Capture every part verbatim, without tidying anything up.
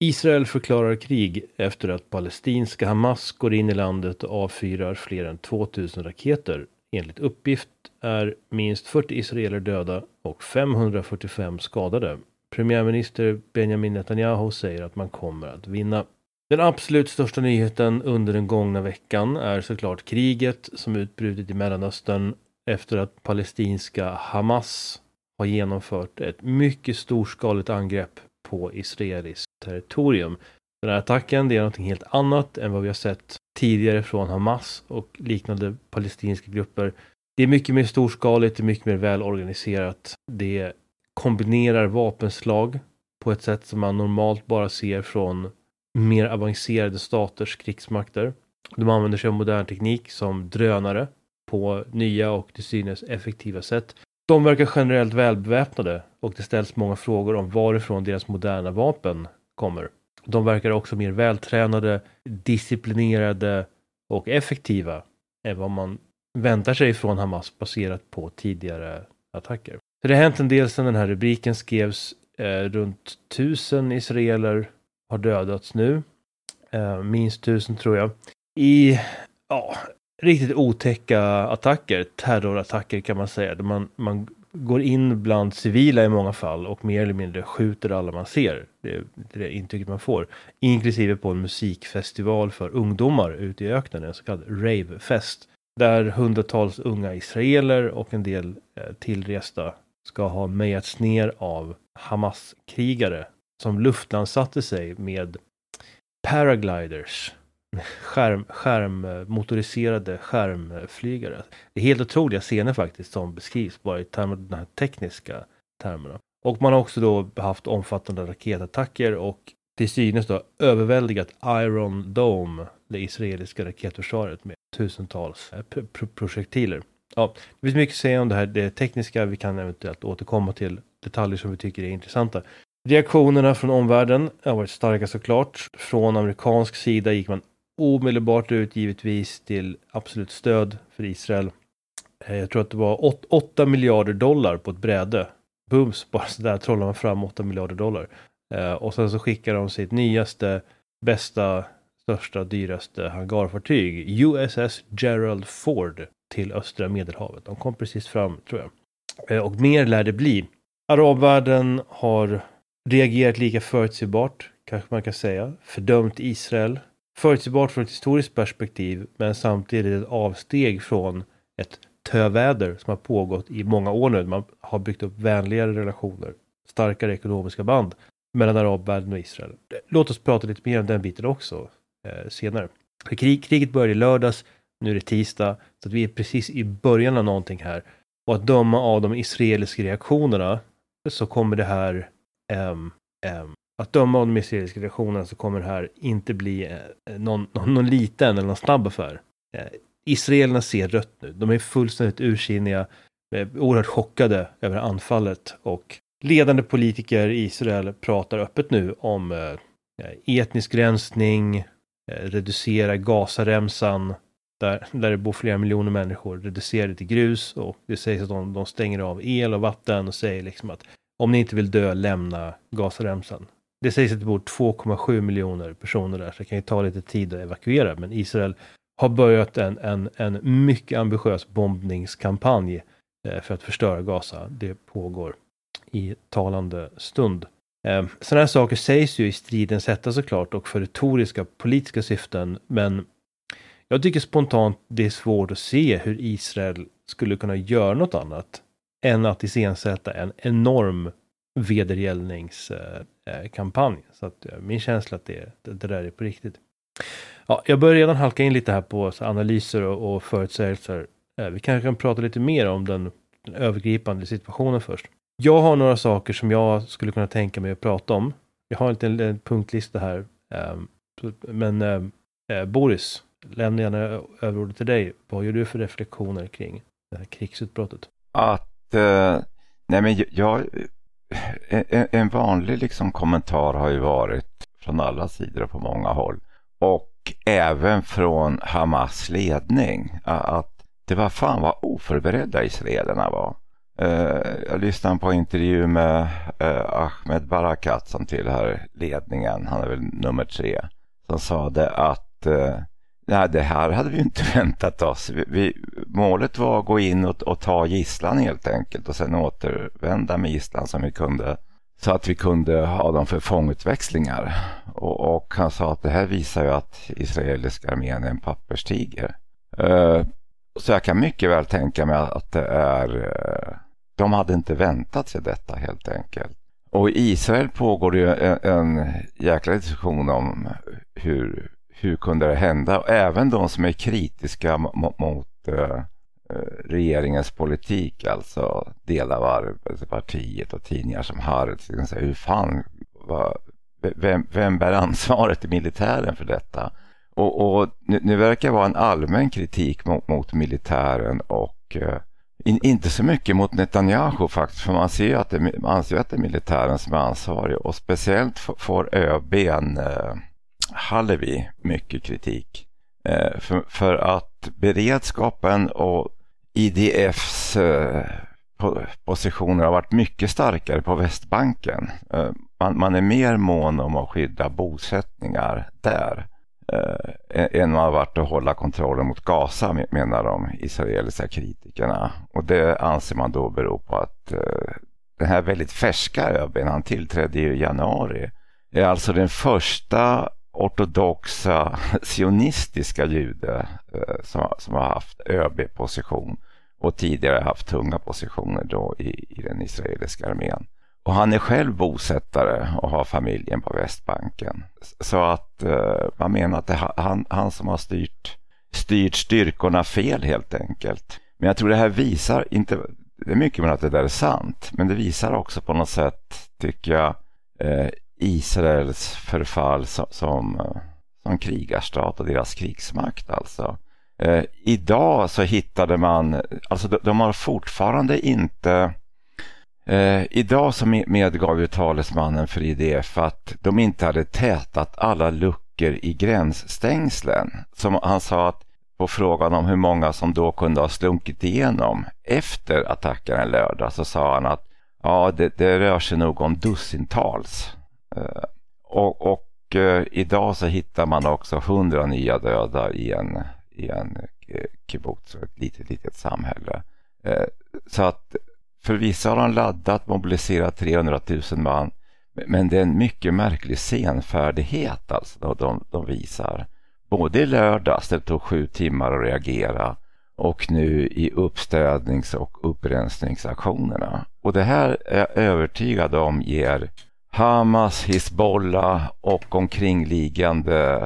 Israel förklarar krig efter att palestinska Hamas går in i landet och avfyrar fler än tvåtusen raketer. Enligt uppgift är minst fyrtio israeler döda och femhundrafyrtiofem skadade. Premiärminister Benjamin Netanyahu säger att man kommer att vinna. Den absolut största nyheten under den gångna veckan är såklart kriget som utbrutit i Mellanöstern efter att palestinska Hamas har genomfört ett mycket storskaligt angrepp på israeliskt territorium. Den här attacken det är något helt annat än vad vi har sett tidigare från Hamas och liknande palestinska grupper. Det är mycket mer storskaligt, det är mycket mer välorganiserat. Det kombinerar vapenslag på ett sätt som man normalt bara ser från mer avancerade staters krigsmakter. De använder sig av modern teknik som drönare på nya och till synes effektiva sätt. De verkar generellt välbeväpnade och det ställs många frågor om varifrån deras moderna vapen kommer. De verkar också mer vältränade, disciplinerade och effektiva än vad man väntar sig från Hamas baserat på tidigare attacker. Så det har hänt en del sedan den här rubriken skrevs. Eh, runt tusen israeler har dödats nu. Eh, minst tusen tror jag. I ja, riktigt otäcka attacker, terrorattacker kan man säga. Där man, man går in bland civila i många fall och mer eller mindre skjuter alla man ser. Det är det intrycket man får. Inklusive på en musikfestival för ungdomar ute i öknen, en så kallad ravefest. Där hundratals unga israeler och en del eh, tillresta ska ha mejats ner av Hamas-krigare som luftlandsatte sig med paragliders, skärm, skärm, motoriserade skärmflygare. Det är helt otroliga scener faktiskt som beskrivs bara i termer, de här tekniska termerna. Och man har också då haft omfattande raketattacker och till synes då överväldigat Iron Dome, det israeliska raketförsvaret med tusentals pro- projektiler. Ja, det finns mycket att säga om det här. Det tekniska, vi kan eventuellt återkomma till detaljer som vi tycker är intressanta. Reaktionerna från omvärlden har varit starka såklart. Från amerikansk sida gick man omedelbart ut givetvis till absolut stöd för Israel. Jag tror att det var åtta miljarder dollar på ett bräde. Bums, bara så där trollar man fram åtta miljarder dollar. Och sen så skickar de sitt nyaste, bästa, största, dyraste hangarfartyg, U S S Gerald Ford, till östra Medelhavet. De kom precis fram, tror jag. Och mer lär det bli. Arabvärlden har reagerat lika förutsägbart, kanske man kan säga. Fördömt Israel. Förutsägbart från ett historiskt perspektiv, men samtidigt ett avsteg från ett töväder som har pågått i många år nu. Man har byggt upp vänligare relationer, starkare ekonomiska band mellan arabvärlden och Israel. Låt oss prata lite mer om den biten också eh, senare. För krig, kriget började i lördags, nu är det tisdag, så att vi är precis i början av någonting här. Och att döma av de israeliska reaktionerna så kommer det här um, um, att döma av de israeliska reaktionerna så kommer det här inte bli uh, någon, någon, någon liten eller någon snabb affär. Uh, Israelerna ser rött nu. De är fullständigt ursinniga, uh, oerhört chockade över anfallet, och ledande politiker i Israel pratar öppet nu om uh, etnisk rensning, uh, reducera Gazaremsan, Där, där det bor flera miljoner människor, reducerar till grus, och det sägs att de, de stänger av el och vatten och säger liksom att om ni inte vill dö, lämna Gazaremsan. Det sägs att det bor två komma sju miljoner personer där, så det kan ju ta lite tid att evakuera, men Israel har börjat en, en, en mycket ambitiös bombningskampanj eh, för att förstöra Gaza. Det pågår i talande stund. Eh, sådana här saker sägs ju i stridens hetta såklart och för retoriska politiska syften, men jag tycker spontant det är svårt att se hur Israel skulle kunna göra något annat än att iscensätta en enorm vedergällningskampanj. Så att min känsla att det, det, det där är på riktigt. Ja, jag börjar redan halka in lite här på så analyser och, och förutsägelser. Vi kanske kan prata lite mer om den, den övergripande situationen först. Jag har några saker som jag skulle kunna tänka mig att prata om. Jag har inte en, en punktlista här. Men äh, Boris, lämna gärna överordet till dig. Vad gör du för reflektioner kring det här krigsutbrottet? Att, eh, nej men jag, en, en vanlig liksom kommentar har ju varit från alla sidor och på många håll. Och även från Hamas ledning. Att det var fan vad oförberedda israelerna var. Jag lyssnade på en intervju med Ahmed Barakat som tillhör ledningen, han är väl nummer tre, som sa det att nej, det här hade vi inte väntat oss. Vi, vi, målet var att gå in och, och ta gisslan helt enkelt och sen återvända med gisslan som vi kunde, så att vi kunde ha dem för fångutväxlingar. Och, och han sa att det här visar ju att israeliska armén är en papperstiger. Uh, så jag kan mycket väl tänka mig att det är... Uh, de hade inte väntat sig detta helt enkelt. Och i Israel pågår det ju en, en jäkla diskussion om hur, hur kunde det hända. Och även de som är kritiska mot, mot uh, regeringens politik, alltså delar av Arbeiderpartiet och tidningar som Haaretz, hur fan, vad, vem, vem bär ansvaret i militären för detta? Och, och nu, nu verkar vara en allmän kritik mot, mot militären och uh, in, inte så mycket mot Netanyahu faktiskt, för man ser att det, man anser att det är militären som är ansvarig, och speciellt f- får ÖB:n uh, Hallevi mycket kritik uh, för, för att beredskapen och I D F:s uh, positioner har varit mycket starkare på Västbanken. Uh, man, man är mer mån om att skydda bosättningar där uh, än man har varit att hålla kontrollen mot Gaza, menar de israeliska kritikerna. Och det anser man då beror på att uh, den här väldigt färska ÖB:n, han tillträdde i januari, är alltså den första ortodoxa sionistiska jude uh, som, som har haft ÖB-position och tidigare haft tunga positioner då i, i den israeliska armén. Och han är själv bosättare och har familjen på Västbanken. Så att uh, man menar att det är han, han som har styrt, styrt styrkorna fel helt enkelt. Men jag tror det här visar, inte, det är mycket med att det där är sant, men det visar också på något sätt, tycker jag, uh, Israels förfall som, som, uh, som krigarstat och deras krigsmakt alltså. Eh, idag så hittade man, alltså de, de har fortfarande inte, eh, idag så medgav ju talesmannen för I D F att de inte hade tätat alla luckor i gränsstängslen. Som han sa, att på frågan om hur många som då kunde ha slunkit igenom efter attacken en lördag, så sa han att ja, det, det rör sig nog om dussintals. Eh, och och eh, idag så hittar man också hundra nya döda i en i en kibbutz, ett litet, litet samhälle. Eh, så att för vissa har de laddat, mobiliserat trehundratusen man, men det är en mycket märklig senfärdighet alltså de, de visar. Både i lördags, det tog sju timmar att reagera, och nu i uppstädnings- och upprensningsaktionerna. Och det här är jag övertygad om ger Hamas, Hizbollah och omkringliggande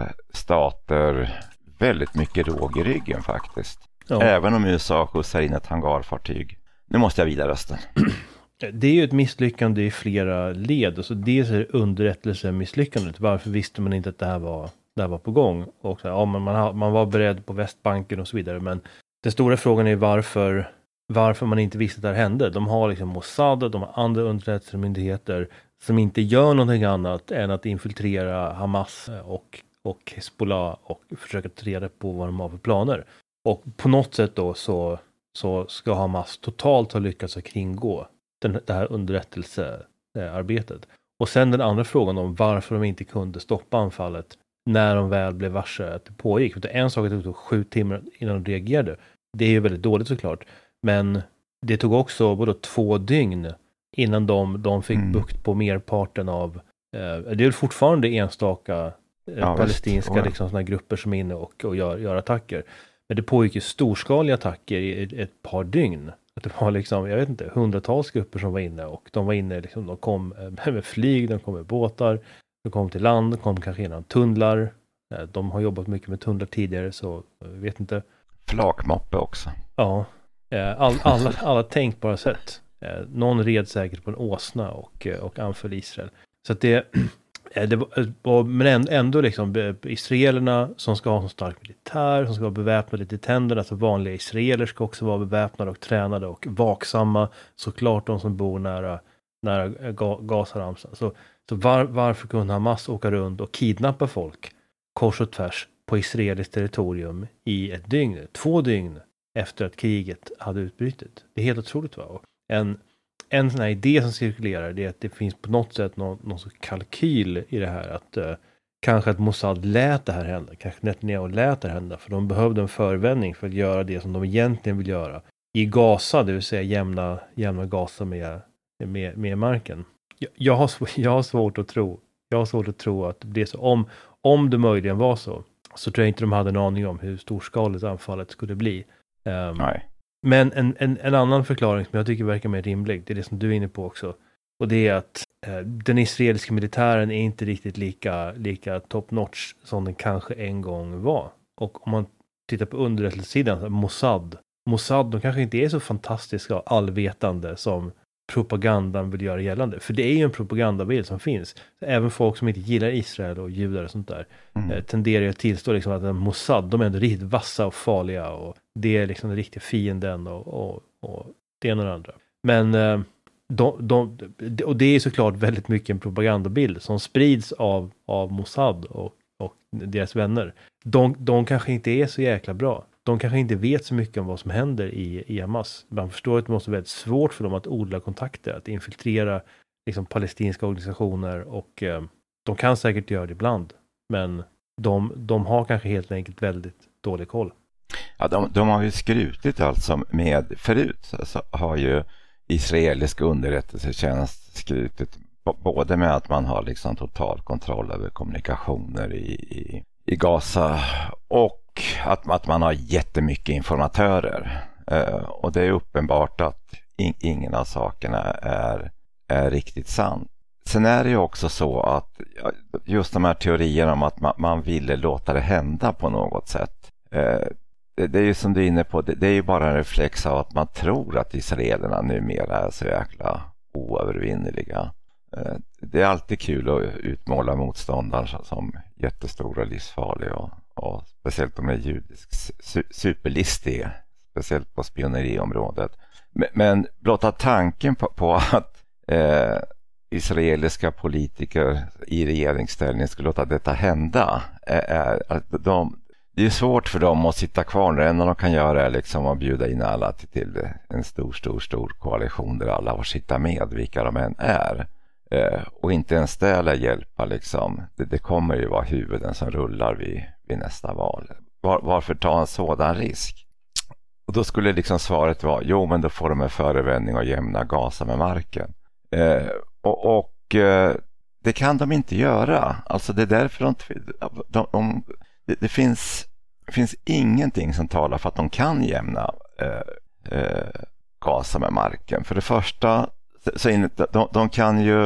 stater väldigt mycket råg i ryggen faktiskt. Ja. Även om U S A skjutsar in ett hangarfartyg. Nu måste jag vidare rösten. Det är ju ett misslyckande i flera led. Alltså dels är det underrättelsemisslyckandet. Varför visste man inte att det här var, det här var på gång? Och så, ja, man, man, man var beredd på Västbanken och så vidare. Men den stora frågan är varför, varför man inte visste att det här hände. De har liksom Mossad, de har andra underrättelsemyndigheter som inte gör någonting annat än att infiltrera Hamas och och Hezbollah och försöka ta reda på vad de har för planer. Och på något sätt då så, så ska Hamas totalt ha lyckats att kringgå den, det här underrättelsearbetet. Och sen den andra frågan om varför de inte kunde stoppa anfallet när de väl blev varse att det pågick. För det är en sak att det tog sju timmar innan de reagerade. Det är ju väldigt dåligt såklart. Men det tog också både två dygn innan de, de fick mm. bukt på merparten av... Eh, det är fortfarande enstaka ja, palestinska visst, liksom, såna grupper som är inne och, och gör, gör attacker. Men det pågick ju storskaliga attacker i ett, ett par dygn. Att det var liksom, jag vet inte, hundratals grupper som var inne, och de var inne, liksom, de kom med flyg, de kom med båtar, de kom till land, de kom kanske genom tunnlar. De har jobbat mycket med tunnlar tidigare, så jag vet inte. Flakmoppe också. Ja, all, alla, alla tänkbara sätt. Någon red säkert på en åsna och, och anföll Israel. Så att det Det var, men ändå liksom israelerna som ska ha en stark militär, som ska vara beväpnade till tänderna, alltså vanliga israeler ska också vara beväpnade och tränade och vaksamma, såklart de som bor nära, nära Gazaramsan. Så, så var, varför kunde Hamas åka runt och kidnappa folk kors och tvärs på israeliskt territorium i ett dygn, två dygn efter att kriget hade utbrutit? Det är helt otroligt, va? en, en sån här idé som cirkulerar, det är att det finns på något sätt någon, någon sorts kalkyl i det här, att uh, kanske att Mossad lät det här hända, kanske Netanyahu lät det här hända, för de behövde en förvändning för att göra det som de egentligen vill göra i Gaza, det vill säga jämna, jämna Gaza med, med, med marken. Jag, jag, har, jag har svårt att tro jag har svårt att tro att det är så. Om, om det möjligen var så, så tror jag inte de hade en aning om hur storskaligt anfallet skulle bli. Um, Nej. Men en, en, en annan förklaring som jag tycker verkar mer rimlig, det är det som du är inne på också. Och det är att eh, den israeliska militären är inte riktigt lika, lika top notch som den kanske en gång var. Och om man tittar på underrättelsesidan, Mossad. Mossad, de kanske inte är så fantastiska och allvetande som propagandan vill göra gällande. För det är ju en propagandabild som finns. Även folk som inte gillar Israel och judar och sånt där mm. eh, tenderar att tillstå liksom att en Mossad, de är ändå riktigt vassa och farliga och det är liksom den riktiga fienden och, och, och det ena och det andra. Men eh, de, de, och det är såklart väldigt mycket en propagandabild som sprids av, av Mossad och, och deras vänner. De, de kanske inte är så jäkla bra. De kanske inte vet så mycket om vad som händer i, i Hamas. Man förstår att det måste vara väldigt svårt för dem att odla kontakter, att infiltrera liksom, palestinska organisationer och eh, de kan säkert göra det ibland. Men de, de har kanske helt enkelt väldigt dålig koll. Ja, de, de har ju skrutit alltså med, förut så har ju israelisk underrättelsetjänst skrutit både med att man har liksom total kontroll över kommunikationer i, i, i Gaza och att, att man har jättemycket informatörer. Uh, och det är uppenbart att in, ingen av sakerna är, är riktigt sant. Sen är det ju också så att just de här teorierna om att man, man ville låta det hända på något sätt. Uh, det, det är ju som du är inne på, det, det är ju bara en reflex av att man tror att israelerna numera är så jäkla oövervinneliga. Uh, det är alltid kul att utmåla motståndaren som, som jättestor och livsfarlig och och speciellt om de är judisk su- superlistig, speciellt på spioneriområdet. Men, men blotta tanken på, på att eh, israeliska politiker i regeringsställning skulle låta detta hända är, är att de, det är svårt för dem att sitta kvar. Det enda de kan göra är liksom att bjuda in alla till, till en stor, stor, stor koalition där alla får sitta med, vilka de än är. Eh, och inte ens det lär hjälpa liksom. Det, det kommer ju vara huvuden som rullar vid, vid nästa val. Var, varför ta en sådan risk? Och då skulle liksom svaret vara, jo men då får de en förevändning och jämna Gaza med marken. Eh, och och eh, det kan de inte göra. Alltså det är därför de, de, de det, det finns det finns ingenting som talar för att de kan jämna eh, eh, Gaza med marken. För det första så in, de, de kan ju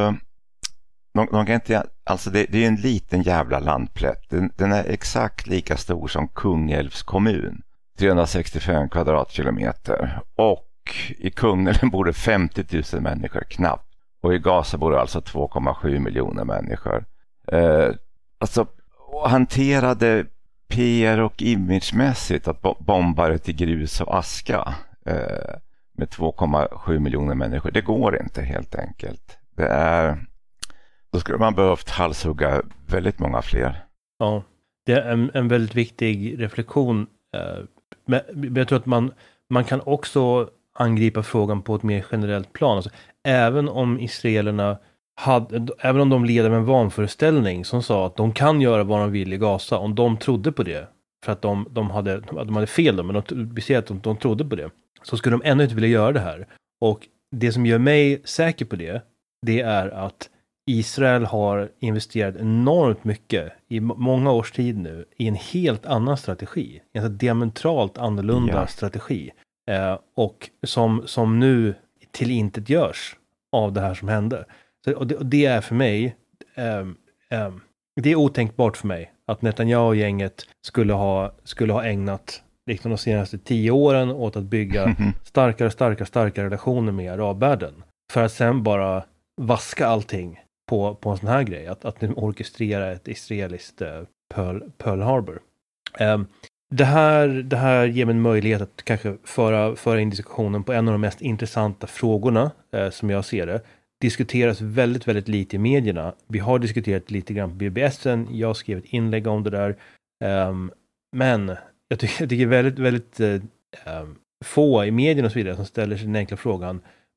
de, de kan inte, alltså det, det är en liten jävla landplätt. Den, den är exakt lika stor som Kungälvs kommun, trehundrasextiofem kvadratkilometer, och i Kungälv bor det femtio tusen människor knappt, och i Gaza bor det alltså två komma sju miljoner människor. Eh, alltså hanterade P R och imagemässigt att bomba det till grus och aska eh, med två komma sju miljoner människor. Det går inte helt enkelt. Det är, då skulle man behövt halshugga väldigt många fler. Ja, det är en, en väldigt viktig reflektion. Men jag tror att man, man kan också angripa frågan på ett mer generellt plan. Alltså, även om israelerna hade, även om de leder med en vanföreställning som sa att de kan göra vad de vill i Gaza, om de trodde på det, för att de, de, hade, de hade fel då, men de, vi ser att de, de trodde på det, så skulle de ännu inte vilja göra det här. Och det som gör mig säker på det, det är att Israel har investerat enormt mycket i många års tid nu i en helt annan strategi. En diametralt annorlunda ja. strategi. Eh, och som, som nu tillintet görs av det här som hände. Så, och, det, och det är för mig eh, eh, det är otänkbart för mig att Netanyahu och gänget skulle ha, skulle ha ägnat liksom de senaste tio åren åt att bygga starkare, starkare, starkare relationer med arabvärlden. För att sen bara vaska allting på, på en sån här grej. Att, att nu orkestrera ett israeliskt uh, Pearl, Pearl Harbor. Um, det, här, det här ger mig en möjlighet att kanske föra, föra in diskussionen på en av de mest intressanta frågorna uh, som jag ser det. Diskuteras väldigt, väldigt lite i medierna. Vi har diskuterat lite grann på B B S-en. Jag skrev ett inlägg om det där. Um, men jag tycker, jag tycker väldigt, väldigt uh, um, få i medierna och så vidare som ställer sig den enkla frågan: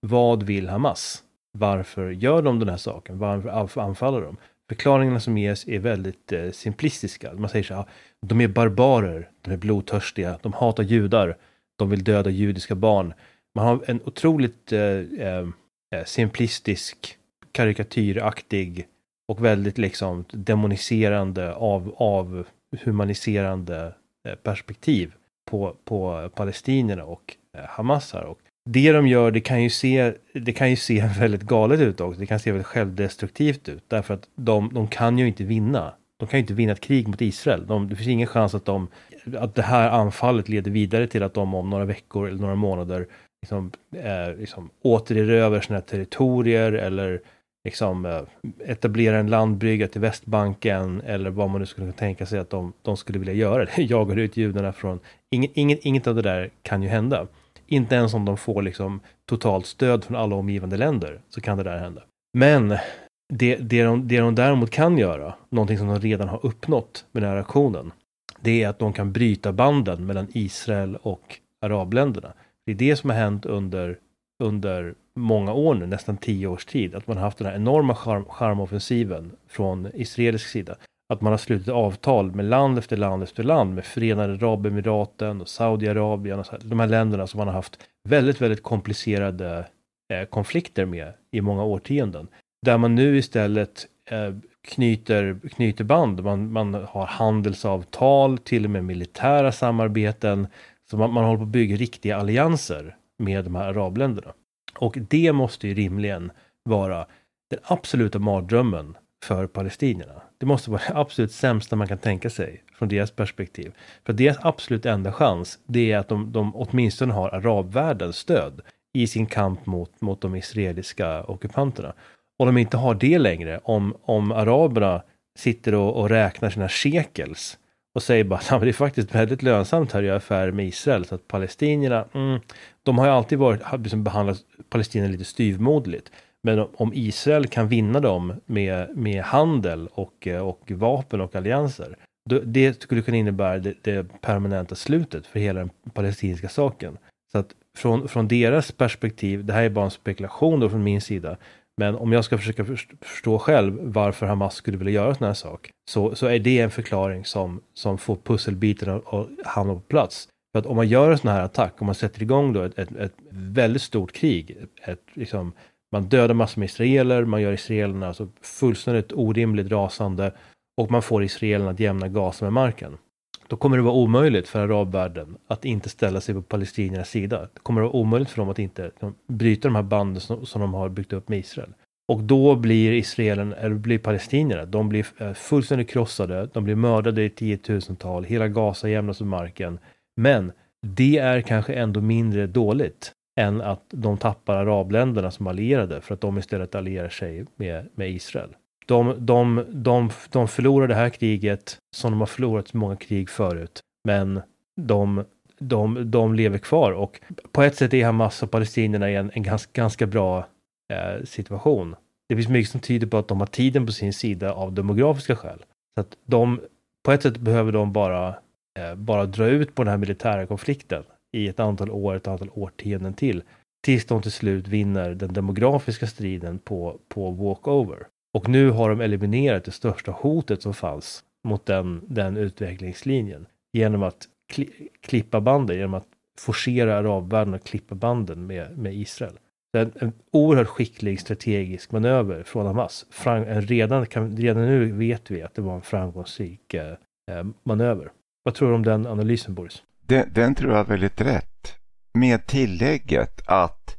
vad vill Hamas? Varför gör de den här saken? Varför anfaller de? Förklaringarna som ges är väldigt eh, simplistiska. Man säger så här, de är barbarer, de är blodtörstiga, de hatar judar, de vill döda judiska barn. Man har en otroligt eh, eh, simplistisk, karikatyraktig och väldigt liksom demoniserande, av, av humaniserande eh, perspektiv på, på palestinierna och eh, Hamas här. Och det de gör, det kan ju se, det kan ju se väldigt galet ut också. Det kan se väldigt självdestruktivt ut. Därför att de, de kan ju inte vinna. De kan ju inte vinna ett krig mot Israel. De, det finns ingen chans att, de, att det här anfallet leder vidare till att de om några veckor eller några månader liksom, eh, liksom återerövrar sina territorier eller liksom, eh, etablera en landbrygga till Västbanken eller vad man nu skulle kunna tänka sig att de, de skulle vilja göra. Jagar ut judarna från... Inget, inget, inget av det där kan ju hända. Inte ens om de får liksom totalt stöd från alla omgivande länder så kan det där hända. Men det, det, de, det de däremot kan göra, någonting som de redan har uppnått med den här aktionen, det är att de kan bryta banden mellan Israel och arabländerna. Det är det som har hänt under, under många år nu, nästan tio års tid, att man har haft den här enorma charm, charmoffensiven från israelisk sida. Att man har slutit avtal med land efter land efter land med Förenade Arabemiraten och Saudiarabien och så här, de här länderna som man har haft väldigt, väldigt komplicerade eh, konflikter med i många årtionden. Där man nu istället eh, knyter, knyter band. Man, man har handelsavtal, till och med militära samarbeten. Så man, man håller på att bygga riktiga allianser med de här arabländerna. Och det måste ju rimligen vara den absoluta mardrömmen för palestinierna. Det måste vara det absolut sämsta man kan tänka sig från deras perspektiv. För deras absolut enda chans, det är att de, de åtminstone har arabvärldens stöd i sin kamp mot, mot de israeliska ockupanterna. Och de inte har det längre, om, om araberna sitter och, och räknar sina shekels och säger bara att det är faktiskt väldigt lönsamt här att göra affärer med Israel, så att palestinierna, mm, de har ju alltid varit, liksom behandlat palestinierna lite styvmodligt. Men om Israel kan vinna dem med, med handel och, och vapen och allianser, då, det skulle kunna innebära det, det permanenta slutet för hela den palestinska saken. Så att från, från deras perspektiv, det här är bara en spekulation då från min sida, men om jag ska försöka förstå själv varför Hamas skulle vilja göra sån här sak, så, så är det en förklaring som, som får pusselbitarna att hamna på plats. För att om man gör en sån här attack, om man sätter igång då ett, ett, ett väldigt stort krig, ett, liksom, man dödar massor med israeler, man gör israelerna alltså fullständigt orimligt rasande och man får israelerna att jämna Gaza med marken. Då kommer det vara omöjligt för arabvärlden att inte ställa sig på palestiniernas sida. Det kommer det vara omöjligt för dem att inte de, bryta de här banden som, som de har byggt upp med Israel. Och då blir israelen, eller blir palestinierna, de blir fullständigt krossade, de blir mördade i tiotusental, hela Gaza jämnas med marken. Men det är kanske ändå mindre dåligt än att de tappar arabländerna som allierade för att de istället allierar sig med, med Israel. De, de, de, de förlorar det här kriget som de har förlorat så många krig förut. Men de, de, de lever kvar och på ett sätt är Hamas och palestinierna i en, en ganska, ganska bra eh, situation. Det finns mycket som tyder på att de har tiden på sin sida av demografiska skäl. Så att de, på ett sätt behöver de bara, eh, bara dra ut på den här militära konflikten i ett antal år, ett antal årtionden till. Tills de till slut vinner den demografiska striden på, på walkover. Och nu har de eliminerat det största hotet som fanns mot den, den utvecklingslinjen. Genom att kli, klippa banden, genom att forcera arabvärlden och klippa banden med, med Israel. Det är en, en oerhört skicklig strategisk manöver från Hamas. Fram, en redan, kan, redan nu vet vi att det var en framgångsrik eh, manöver. Vad tror du om den analysen, Boris? Den, den tror jag är väldigt rätt. Med tillägget att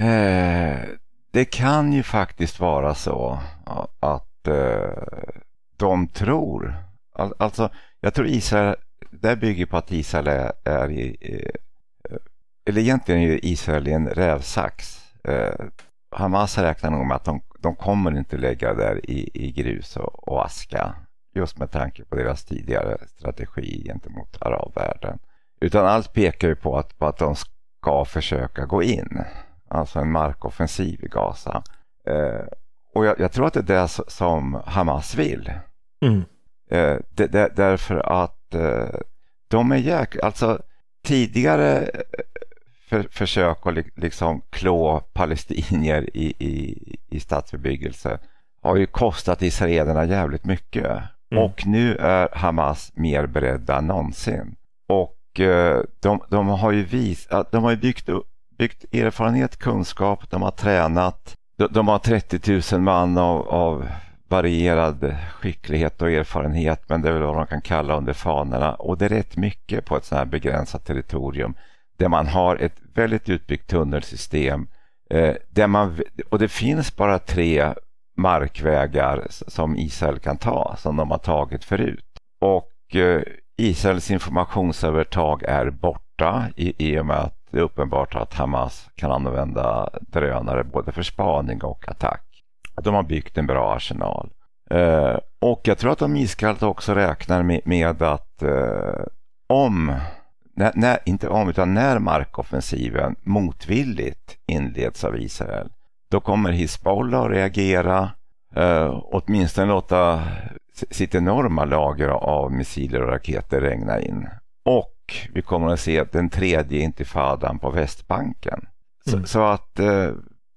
eh, det kan ju faktiskt vara så att eh, de tror, all, alltså jag tror Israel, det bygger på att Israel är, är i, eh, eller egentligen är Israel i en rävsax. Eh, Hamas räknar nog med att de, de kommer inte lägga där i, i grus och, och aska, just med tanke på deras tidigare strategi gentemot arabvärlden. Utan allt pekar ju på att, på att de ska försöka gå in. Alltså en markoffensiv i Gaza. Eh, och jag, jag tror att det är det som Hamas vill. Mm. Eh, det, det, därför att eh, de är jäk... Alltså tidigare för, försök att li, liksom klå palestinier i, i, i stadsbebyggelse har ju kostat israelerna jävligt mycket. Mm. Och nu är Hamas mer beredda än någonsin. Och eh, de, de har ju visat, de har ju byggt, byggt erfarenhet, kunskap, de har tränat. De, de har trettio tusen man av, av varierad skicklighet och erfarenhet, men det är väl vad de kan kalla under fanorna. Och det är rätt mycket på ett sådant här begränsat territorium där man har ett väldigt utbyggt tunnelsystem. Eh, där man, och det finns bara tre markvägar som Israel kan ta, som de har tagit förut. Och eh, Israels informationsövertag är borta i, i och med att det är uppenbart att Hamas kan använda drönare både för spaning och attack. De har byggt en bra arsenal. Eh, och jag tror att de iskallt också räknar med, med att eh, om, när, när, inte om utan när markoffensiven motvilligt inleds av Israel, då kommer Hizbollah att reagera, eh, åtminstone låta sitt enorma lager av missiler och raketer regna in. Och vi kommer att se den tredje intifadan på Västbanken. Så, mm. så att eh,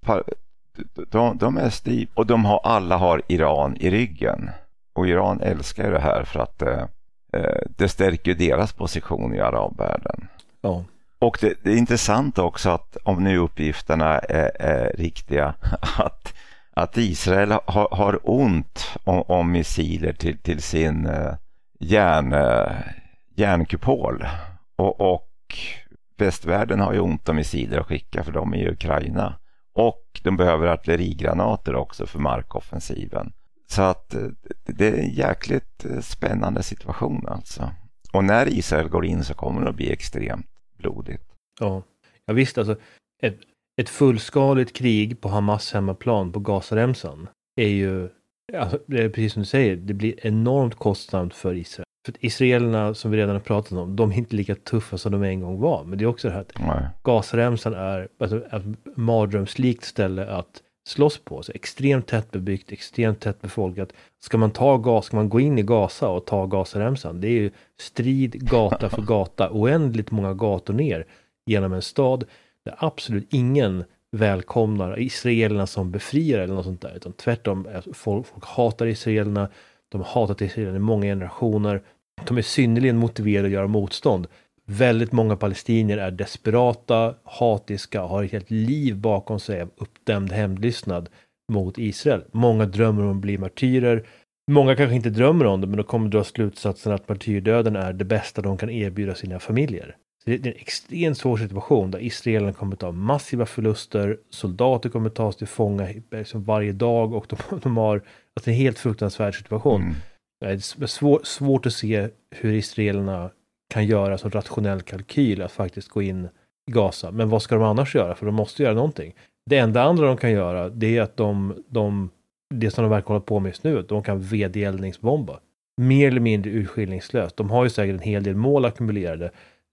de, de är stiv, och de har, alla har Iran i ryggen. Och Iran älskar det här för att eh, det stärker deras position i arabvärlden. Ja. Och det, det är intressant också att om nu uppgifterna är, är riktiga, att, att Israel har, har ont om, om missiler till, till sin eh, järn, eh, järnkupol. Och, och västvärlden har ju ont om missiler att skicka, för de är i Ukraina. Och de behöver artillerigranater också för markoffensiven. Så att det är en jäkligt spännande situation alltså. Och när Israel går in så kommer det att bli extremt blodigt. Ja, ja visst alltså. Ett, ett fullskaligt krig på Hamas hemmaplan på Gazaremsan är ju, alltså, det är precis som du säger, det blir enormt kostsamt för Israel. För att israelerna, som vi redan har pratat om, de är inte lika tuffa som de en gång var. Men det är också det här att Nej. Gazaremsan är alltså, ett mardrömslikt ställe att slåss på. Så extremt tätt bebyggt, extremt tätt befolkat. Ska man ta gas, ska man gå in i Gaza och ta Gazaremsan? Det är ju strid gata för gata, oändligt många gator ner genom en stad där absolut ingen välkomnar israelerna som befriare eller något sånt där. Utan tvärtom, folk, folk hatar israelerna. De har hatat Israel i många generationer. De är synnerligen motiverade att göra motstånd. Väldigt många palestinier är desperata, hatiska, har ett helt liv bakom sig av uppdämd hämndlystnad mot Israel. Många drömmer om att bli martyrer. Många kanske inte drömmer om det, men de kommer dra slutsatsen att martyrdöden är det bästa de kan erbjuda sina familjer. Så det är en extremt svår situation där Israel kommer att ta massiva förluster, soldater kommer att tas till fånga liksom varje dag, och de, de har alltså en helt fruktansvärd situation. Mm. Det är svår, svårt att se hur israelerna kan göra som rationell kalkyl att faktiskt gå in i Gaza. Men vad ska de annars göra? För de måste göra någonting. Det enda andra de kan göra, det är att de, de det som de verkar hålla på med just nu, att de kan vedeldningsbomba. Mer eller mindre urskillningslöst. De har ju säkert en hel del mål ackumulerade.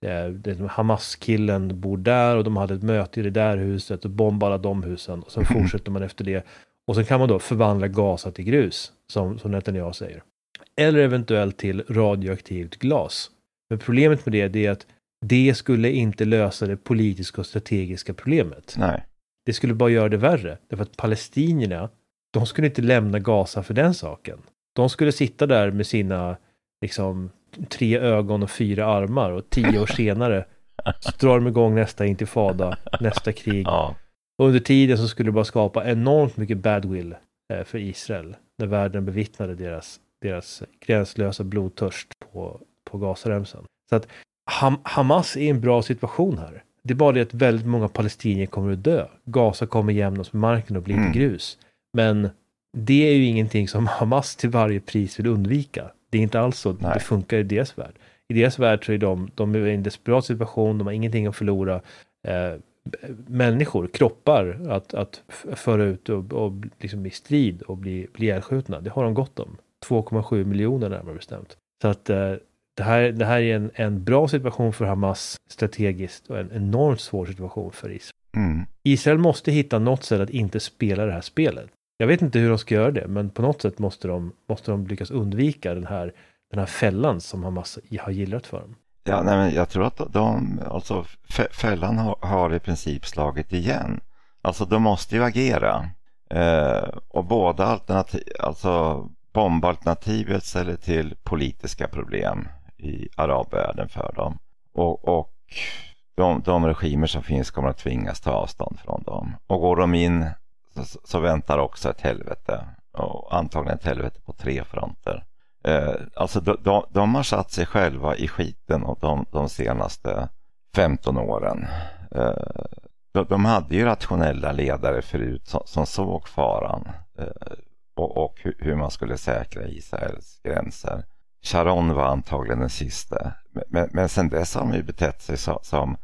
Eh, Hamas-killen bor där och de hade ett möte i det där huset och bombar alla de husen. Och sen fortsätter man efter det. Och sen kan man då förvandla Gaza till grus, som, som Netanyahu säger. Eller eventuellt till radioaktivt glas. Men problemet med det, det är att det skulle inte lösa det politiska och strategiska problemet. Nej. Det skulle bara göra det värre. Därför att palestinierna, de skulle inte lämna Gaza för den saken. De skulle sitta där med sina liksom, tre ögon och fyra armar, och tio år senare så drar de igång nästa intifada, nästa krig. Ja. Och under tiden så skulle det bara skapa enormt mycket badwill eh, för Israel när världen bevittnade deras, deras gränslösa blodtörst på, på Gazaremsan. Så att Ham- Hamas är i en bra situation här. Det är bara det att väldigt många palestinier kommer att dö. Gaza kommer jämnas med marken och bli mm. till grus. Men det är ju ingenting som Hamas till varje pris vill undvika. Det är inte alls så Nej. Det funkar i deras värld. I deras värld så är de, de är i en desperat situation, de har ingenting att förlora. Eh, människor, kroppar att, att föra ut och, och liksom i strid och bli, bli ihjälskjutna. Det har de gott om. två komma sju miljoner närmare bestämt. Så att eh, det, här, det här är en, en bra situation för Hamas strategiskt och en enormt svår situation för Israel. Mm. Israel måste hitta något sätt att inte spela det här spelet. Jag vet inte hur de ska göra det, men på något sätt måste de, måste de lyckas undvika den här, den här fällan som Hamas har gillrat för dem. Ja, nej, men jag tror att de, alltså fällan har, har i princip slagit igen. Alltså de måste ju agera. Eh, och båda alternativ, alltså bombalternativet ställer till politiska problem i arabvärlden för dem. Och, och de, de regimer som finns kommer att tvingas ta avstånd från dem. Och går de in så, så väntar också ett helvete. Och antagligen ett helvete på tre fronter. Eh, alltså de, de, de har satt sig själva i skiten och de, de senaste femton åren. Eh, de, de hade ju rationella ledare förut som, som såg faran eh, och, och hur, hur man skulle säkra Israels gränser. Sharon var antagligen den sista. Men, men, men sen dess har de ju betett sig så, som...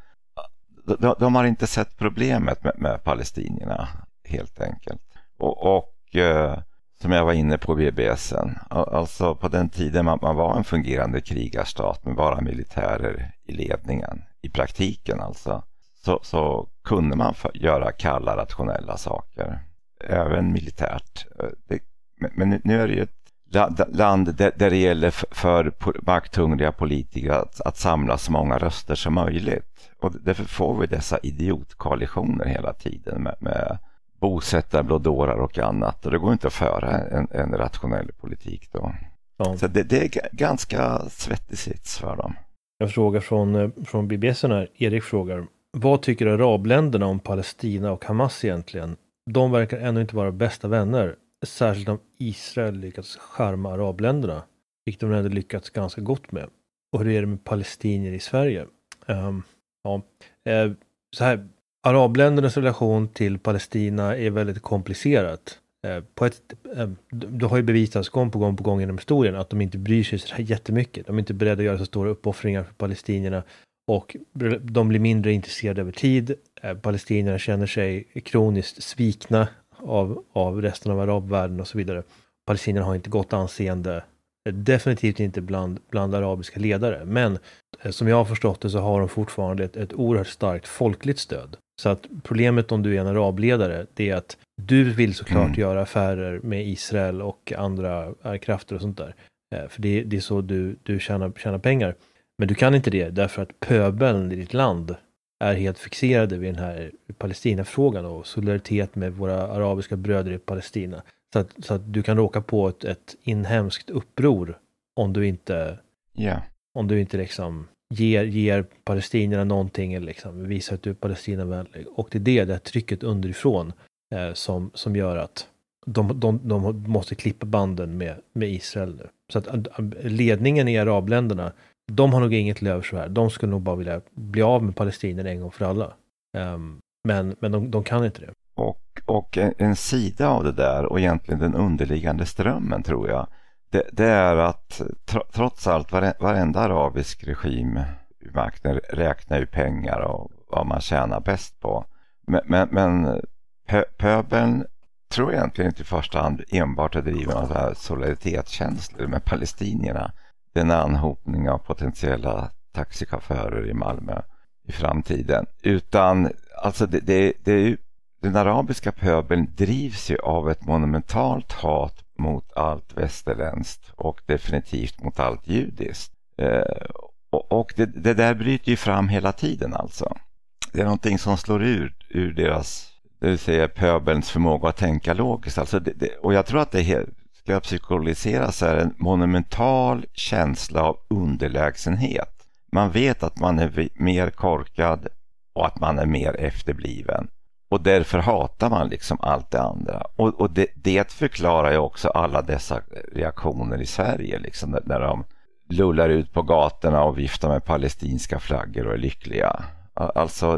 De, de har inte sett problemet med, med palestinierna helt enkelt. Och... och eh, som jag var inne på B B S:en. Alltså på den tiden man, man var en fungerande krigarstat med bara militärer i ledningen. I praktiken alltså. Så, så kunde man för, göra kalla rationella saker. Även militärt. Det, men nu är det ju ett land där, där det gäller för, för makthungriga politiker att, att samla så många röster som möjligt. Och därför får vi dessa idiotkoalitioner hela tiden med... med bosättare, blådårar och annat. Och det går inte att föra en, en rationell politik då. Ja. Så det, det är g- ganska svettig sits för dem. Jag frågar från, från B B S här. Erik frågar, vad tycker arabländerna om Palestina och Hamas egentligen? De verkar ännu inte vara bästa vänner. Särskilt om Israel lyckats charma arabländerna. Vilket de ändå lyckats ganska gott med. Och hur är det med palestinier i Sverige? Um, ja, uh, så här... Arabländernas relation till Palestina är väldigt komplicerat. Eh, på ett, eh, det har ju bevisats gång på gång på gång genom historien att de inte bryr sig så här jättemycket. De är inte beredda att göra så stora uppoffringar för palestinierna och de blir mindre intresserade över tid. Eh, palestinierna känner sig kroniskt svikna av, av resten av arabvärlden och så vidare. Palestinierna har inte gott anseende, eh, definitivt inte bland, bland arabiska ledare. Men eh, som jag har förstått det så har de fortfarande ett, ett oerhört starkt folkligt stöd. Så att problemet om du är en arabledare, det är att du vill såklart mm. göra affärer med Israel och andra krafter och sånt där. Eh, för det, det är så du, du tjänar, tjänar pengar. Men du kan inte det därför att pöbeln i ditt land är helt fixerade vid den här Palestinafrågan och solidaritet med våra arabiska bröder i Palestina. Så att, så att du kan råka på ett, ett inhemskt uppror om du inte, yeah. om du inte liksom... Ger, ger palestinierna någonting eller liksom visar att du är palestinavänlig. Och det är det där trycket underifrån eh, som, som gör att de, de, de måste klippa banden med, med Israel nu. Så att ledningen i arabländerna, de har nog inget löv så här. De skulle nog bara vilja bli av med palestinierna en gång för alla. Um, men men de, de kan inte det. Och, och en, en sida av det där och egentligen den underliggande strömmen tror jag. Det, det är att trots allt vare, varenda arabisk regim i makten räknar ju pengar och vad man tjänar bäst på. Men, men, men pö, pöbeln tror jag egentligen inte i första hand enbart är driven av så här solidaritetskänslor med palestinierna. Det är en anhopning av potentiella taxichaufförer i Malmö i framtiden. Utan alltså det, det, det är ju, den arabiska pöbeln drivs ju av ett monumentalt hat mot allt västerländskt och definitivt mot allt judiskt. Eh, och och det, det där bryter ju fram hela tiden alltså. Det är någonting som slår ur, ur deras, det vill säga pöbelns förmåga att tänka logiskt. Alltså det, det, och jag tror att det helt, ska psykologiseras är en monumental känsla av underlägsenhet. Man vet att man är mer korkad och att man är mer efterbliven. Och därför hatar man liksom allt det andra. Och, och det, det förklarar ju också alla dessa reaktioner i Sverige. Liksom, när de lullar ut på gatorna och viftar med palestinska flaggor och är lyckliga. Alltså,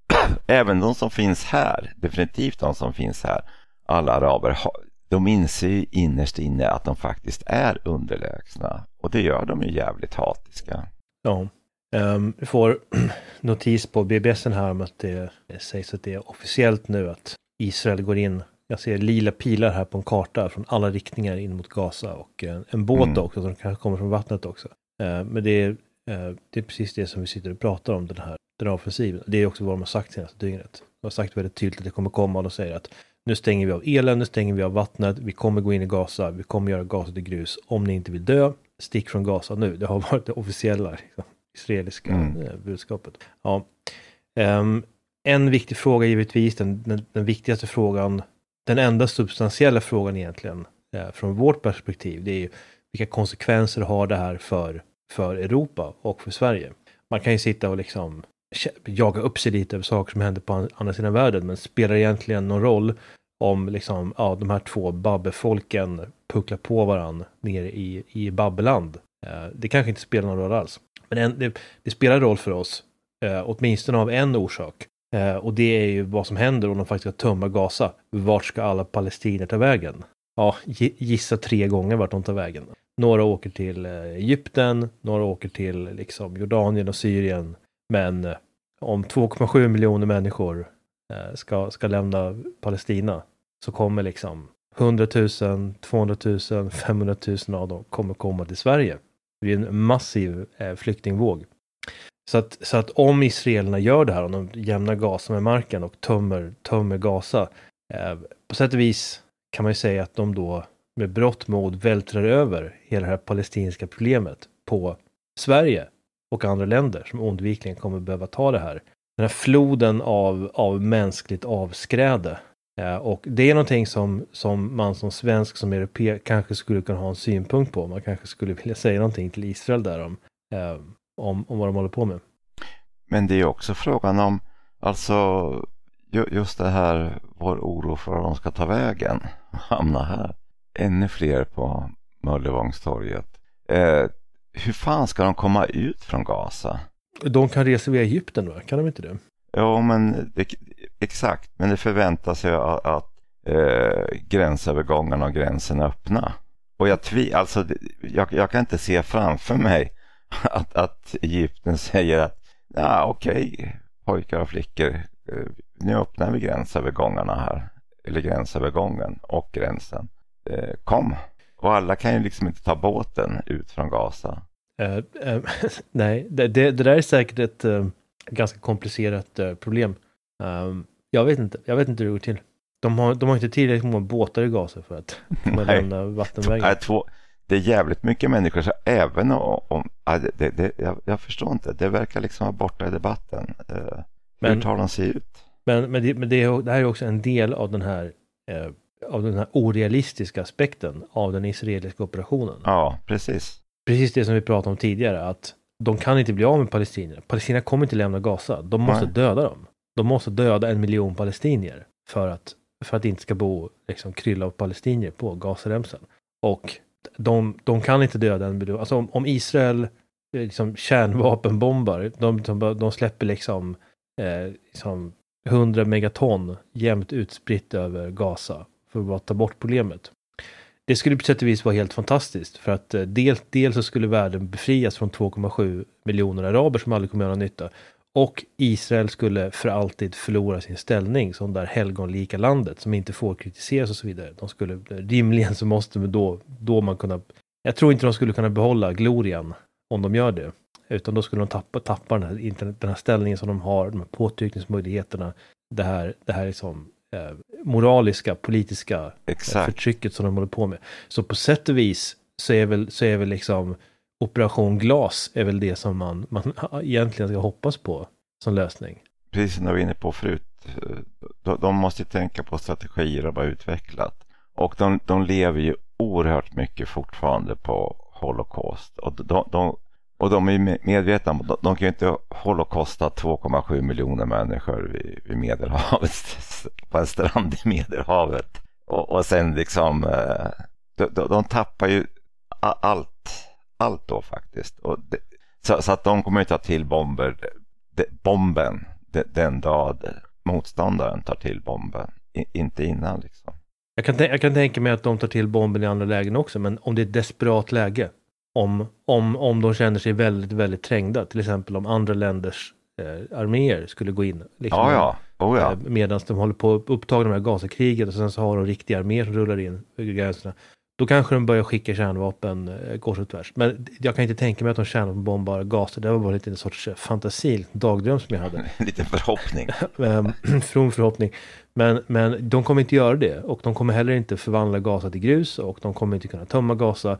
även de som finns här, definitivt de som finns här, alla araber, de inser ju innerst inne att de faktiskt är underlägsna. Och det gör de ju jävligt hatiska. Ja. Um, vi får notis på B B S här om att det, det sägs att det är officiellt nu att Israel går in. Jag ser lila pilar här på en karta från alla riktningar in mot Gaza och en, en båt mm. också som kanske kommer från vattnet också. Uh, men det är, uh, det är precis det som vi sitter och pratar om, den här, den här offensiven. Det är också vad de har sagt senaste dygnet. De har sagt väldigt tydligt att det kommer komma och de säger att nu stänger vi av elen, nu stänger vi av vattnet, vi kommer gå in i Gaza, vi kommer göra Gaza till grus. Om ni inte vill dö, stick från Gaza nu. Det har varit det officiella liksom. israeliska Mm. eh, budskapet. Ja. Um, en viktig fråga givetvis, den, den, den viktigaste frågan, den enda substantiella frågan egentligen eh, från vårt perspektiv, det är ju vilka konsekvenser har det här för, för Europa och för Sverige. Man kan ju sitta och liksom jaga upp sig lite över saker som händer på andra sidan världen, men spelar egentligen någon roll om liksom, ja, de här två babbefolken pucklar på varann nere i, i Babbeland. Eh, det kanske inte spelar någon roll alls. Men en, det, det spelar roll för oss, eh, åtminstone av en orsak. Eh, och det är ju vad som händer om de faktiskt ska tömma Gaza. Vart ska alla palestinier ta vägen? Ja, gissa tre gånger vart de tar vägen. Några åker till eh, Egypten, några åker till liksom, Jordanien och Syrien. Men eh, om två komma sju miljoner människor eh, ska, ska lämna Palestina, så kommer liksom hundratusen, tvåhundratusen, femhundratusen av dem kommer komma till Sverige. Det är en massiv eh, flyktingvåg. Så att, så att om israelerna gör det här, om de jämnar Gaza med marken och tömmer, tömmer Gaza, eh, på sätt och vis kan man ju säga att de då med brott mod vältrar över hela det här palestinska problemet på Sverige och andra länder som oundvikligen kommer behöva ta det här. Den här floden av, av mänskligt avskräde. Eh, och det är någonting som, som man som svensk, som europé kanske skulle kunna ha en synpunkt på. Man kanske skulle vilja säga någonting till Israel där om, eh, om, om vad de håller på med. Men det är också frågan om, alltså just det här, vår oro för att de ska ta vägen och hamna här. Ännu fler på Möllevångstorget. Eh, hur fan ska de komma ut från Gaza? De kan resa via Egypten, va? Kan de inte det? Ja, men det, exakt. Men det förväntas ju att, att eh, gränsövergångarna och gränsen är öppna. Och jag, tvi, alltså, jag, jag kan inte se framför mig att, att Egypten säger att ja, okej, pojkar och flickor, eh, nu öppnar vi gränsövergångarna här. Eller gränsövergången och gränsen. Eh, kom. Och alla kan ju liksom inte ta båten ut från Gaza. Uh, uh, nej, det, det, det där är säkert ett uh, ganska komplicerat uh, problem. Um, jag vet inte, jag vet inte hur det går till. De har, de har inte tillräckligt många båtar i Gaza för att lämna vattenvägen. Nej, två, det är jävligt mycket människor, så även om, om det, det, det, jag, jag förstår inte, det verkar liksom vara borta i debatten. Uh, men, hur tar de sig ut? Men, men, det, men det, det här är också en del av den här uh, av den här orealistiska aspekten av den israeliska operationen. Ja, precis. Precis det som vi pratade om tidigare, att de kan inte bli av med palestinier. Palestina kommer inte lämna Gaza. De måste Nej. döda dem. De måste döda en miljon palestinier för att, för att det inte ska bo liksom, krylla av palestinier på Gazaremsan. Och de, de kan inte döda en miljon. Alltså om, om Israel liksom, kärnvapenbombar, de, de, de släpper liksom, eh, liksom hundra megaton jämnt utspritt över Gaza för att ta bort problemet. Det skulle på sätt och vis vara helt fantastiskt, för att dels, dels så skulle världen befrias från två komma sju miljoner araber som aldrig kommer göra nytta, och Israel skulle för alltid förlora sin ställning som där helgonlika landet som inte får kritiseras och så vidare. De skulle rimligen så måste då, då man kunna, jag tror inte de skulle kunna behålla glorian om de gör det, utan då skulle de tappa, tappa den, här, den här ställningen som de har, de här påtryckningsmöjligheterna, det här, det här liksom moraliska, politiska Exakt. förtrycket som de håller på med. Så på sätt och vis så är väl, så är väl liksom Operation Glas är väl det som man, man egentligen ska hoppas på som lösning. Precis som jag var inne på förut. De, de måste tänka på strategier och vara utvecklat. Och de, de lever ju oerhört mycket fortfarande på Holocaust. Och de, de, och de är medvetna om att de kan ju inte holocausta två komma sju miljoner människor vid, vid Medelhavet, på en strand i Medelhavet. Och, och sen liksom, de, de, de tappar ju allt, allt då faktiskt. Och det, så, så att de kommer ju ta till bomber, de, bomben, de, den dag motståndaren tar till bomben, I, inte innan liksom. Jag kan, jag kan tänka mig att de tar till bomben i andra lägen också, men om det är ett desperat läge, Om, om, om de känner sig väldigt, väldigt trängda. Till exempel om andra länders eh, arméer skulle gå in. Liksom, ja, ja. Oh, ja. Eh, medan de håller på att upptaga de här Gazakriget och sen så har de riktiga arméer som rullar in över gränserna. Då kanske de börjar skicka kärnvapen eh, kors och tvärs. Men jag kan inte tänka mig att de kärnvapenbombar Gaza. Det var bara lite en sorts eh, fantasi, dagdröm som jag hade. En liten förhoppning. From förhoppning. Men, men de kommer inte göra det. Och de kommer heller inte förvandla Gaza till grus. Och de kommer inte kunna tömma Gaza.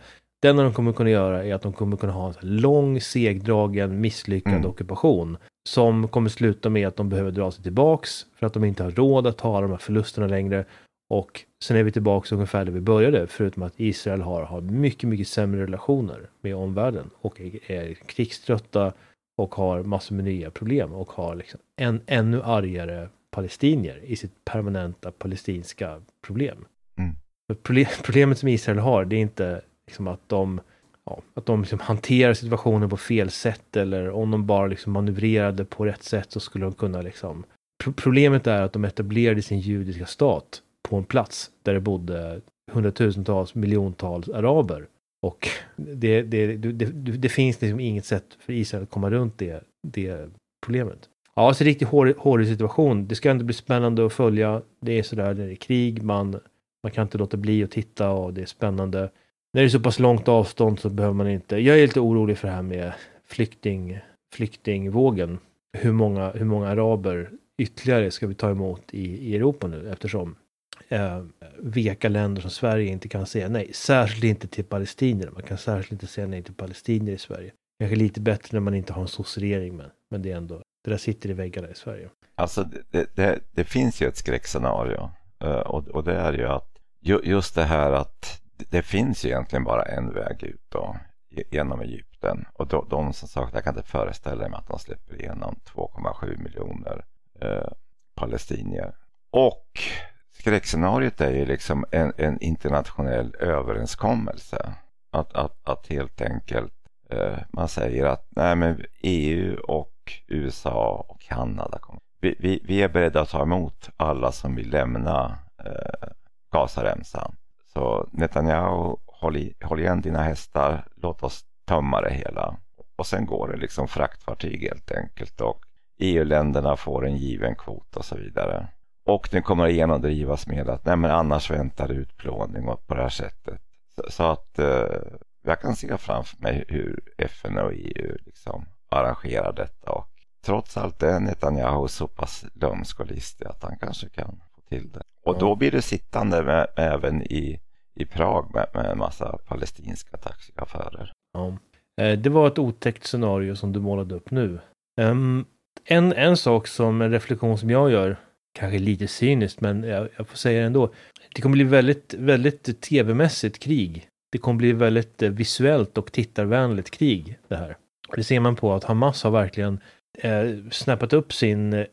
Det enda de kommer kunna göra är att de kommer kunna ha en lång, segdragen, misslyckad mm. ockupation som kommer sluta med att de behöver dra sig tillbaks för att de inte har råd att ta de här förlusterna längre. Och sen är vi tillbaka ungefär där vi började, förutom att Israel har, har mycket, mycket sämre relationer med omvärlden och är, är krigströtta och har massor med nya problem och har liksom en ännu argare palestinier i sitt permanenta palestinska problem. Mm. Problem, problemet som Israel har, det är inte liksom att de, ja, att de liksom hanterar situationen på fel sätt, eller om de bara liksom manövrerade på rätt sätt så skulle de kunna liksom... Pro- problemet är att de etablerade sin judiska stat på en plats där det bodde hundratusentals, miljontals araber. Och det, det, det, det, det finns liksom inget sätt för Israel att komma runt det, det problemet. Ja, så riktigt hård, hård situation. Det ska ändå bli spännande att följa. Det är sådär, det är krig, man, man kan inte låta bli att titta och det är spännande. När det är så pass långt avstånd så behöver man inte... Jag är lite orolig för det här med flykting, flyktingvågen. Hur många, hur många araber ytterligare ska vi ta emot i, i Europa nu, eftersom eh, veka länder som Sverige inte kan säga nej. Särskilt inte till palestinier. Man kan särskilt inte säga nej till palestinier i Sverige. Kanske lite bättre när man inte har en socialregering, men, men det är ändå... Det där sitter i väggarna i Sverige. Alltså det, det, det finns ju ett skräckscenario. Och, och det är ju att ju, just det här att det finns ju egentligen bara en väg ut då, genom Egypten. Och de, de som sagt, jag kan inte föreställa mig att de släpper igenom två komma sju miljoner eh, palestinier. Och skräckscenariot är ju liksom en, en internationell överenskommelse. Att, att, att helt enkelt eh, man säger att nej, men E U och U S A och Kanada kommer. Vi, vi, vi är beredda att ta emot alla som vill lämna eh, Gazaremsan. Så Netanyahu, håll, i, håll igen dina hästar, låt oss tömma det hela. Och sen går det liksom fraktfartyg helt enkelt och E U-länderna får en given kvot och så vidare. Och den kommer att genomdrivas med att nej, men annars väntar utplåning på det här sättet. Så, så att eh, jag kan se framför mig hur F N och E U liksom arrangerar detta, och trots allt är Netanyahu så pass lömsk och listig att han kanske kan få till det. Och då blir det sittande med, med, även i, i Prag med, med en massa palestinska taxiaffärer. Ja. Det var ett otäckt scenario som du målade upp nu. Um, en, en sak som en reflektion som jag gör, kanske lite cyniskt, men jag, jag får säga det ändå. Det kommer bli väldigt, väldigt tv-mässigt krig. Det kommer bli väldigt visuellt och tittarvänligt krig det här. Det ser man på att Hamas har verkligen eh, snappat upp sin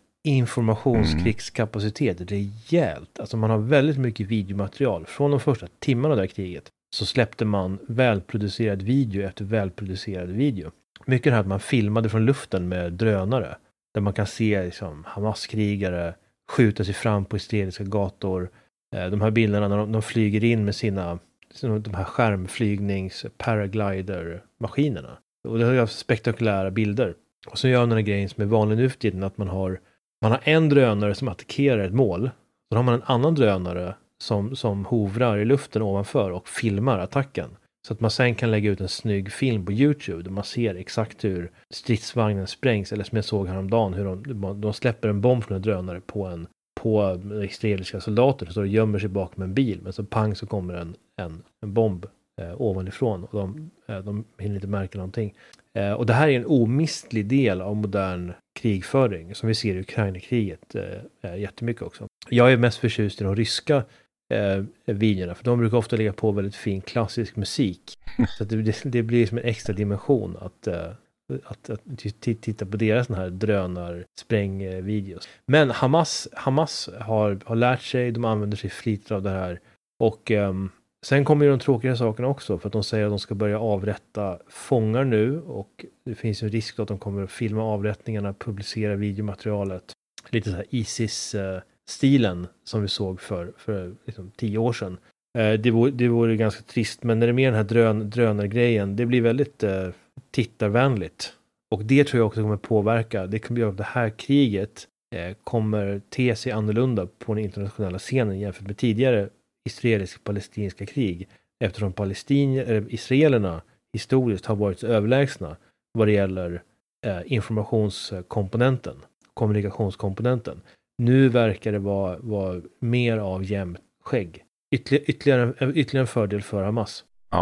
informationskrigskapacitet mm. rejält. Alltså man har väldigt mycket videomaterial. Från de första timmarna av det här kriget så släppte man välproducerad video efter välproducerad video. Mycket det här att man filmade från luften med drönare. Där man kan se liksom, Hamas-krigare skjuta sig fram på israeliska gator. Eh, de här bilderna när de, de flyger in med sina de här skärmflygnings-paraglider-maskinerna. Och det har spektakulära bilder. Och så gör man den här grejen som är vanlig nu för tiden, att man har, man har en drönare som attackerar ett mål. Då har man en annan drönare som, som hovrar i luften ovanför och filmar attacken. Så att man sen kan lägga ut en snygg film på YouTube där man ser exakt hur stridsvagnen sprängs. Eller som jag såg häromdagen, hur de, de släpper en bomb från en drönare på en på israeliska soldater. Så de gömmer sig bakom en bil. Men så pang så kommer en, en, en bomb eh, ovanifrån. Och de, eh, de hinner inte märka någonting. Eh, och det här är en omistlig del av modern krigföring. Som vi ser i Ukraina-kriget eh, jättemycket också. Jag är mest förtjust i de ryska eh, videorna. För de brukar ofta lägga på väldigt fin klassisk musik. Så att det, det, det blir som en extra dimension att... Eh, Att, att titta på deras sån här drönarsprängvideos. Men Hamas, Hamas har, har lärt sig, de använder sig flitigt av det här. Och um, sen kommer ju de tråkiga sakerna också, för att de säger att de ska börja avrätta fångar nu, och det finns en risk att de kommer att filma avrättningarna, publicera videomaterialet. Lite så här ISIS-stilen som vi såg för, för liksom, tio år sedan. Uh, det, vore, det vore ganska trist, men när det är med den här drön, drönargrejen, det blir väldigt... Uh, tittarvänligt. Och det tror jag också kommer påverka. Det kommer göra att det här kriget eh, kommer te sig annorlunda på den internationella scenen jämfört med tidigare israelisk-palestinska krig. Eftersom palestinier, eller israelerna historiskt har varit så överlägsna vad det gäller eh, informationskomponenten, kommunikationskomponenten. Nu verkar det vara, vara mer av jämnt skägg. Ytterligare, ytterligare, ytterligare en fördel för Hamas. Ja.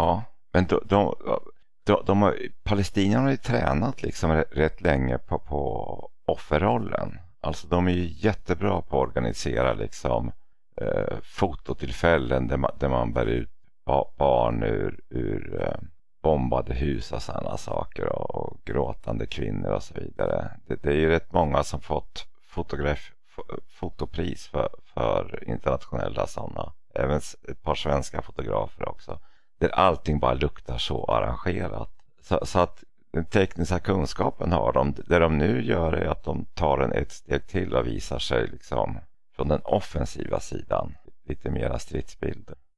Men de, de, de, de har, palestinierna har ju tränat liksom rätt länge på, på offerrollen. Alltså de är ju jättebra på att organisera liksom eh, fototillfällen där man, där man bär ut barn ur, ur eh, bombade hus och sådana saker och, och gråtande kvinnor och så vidare. Det, det är ju rätt många som fått fotograf, fotopris för, för internationella sådana. Även ett par svenska fotografer också. Där allting bara luktar så arrangerat. Så, så att den tekniska kunskapen har de. Det de nu gör är att de tar en ett steg till och visar sig liksom från den offensiva sidan. Lite mera stridsbilder.